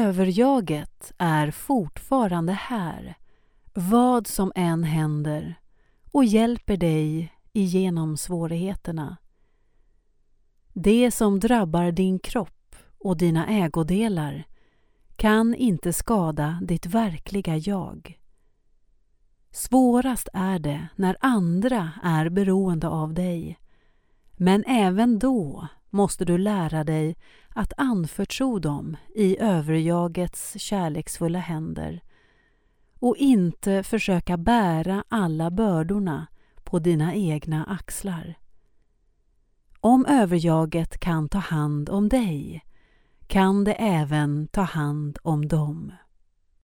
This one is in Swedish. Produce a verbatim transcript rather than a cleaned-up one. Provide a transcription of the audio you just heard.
överjaget är fortfarande här, vad som än händer, och hjälper dig igenom svårigheterna. Det som drabbar din kropp och dina ägodelar kan inte skada ditt verkliga jag. Svårast är det när andra är beroende av dig, men även då måste du lära dig att anförtro dem i överjagets kärleksfulla händer och inte försöka bära alla bördorna på dina egna axlar. Om överjaget kan ta hand om dig, kan det även ta hand om dem.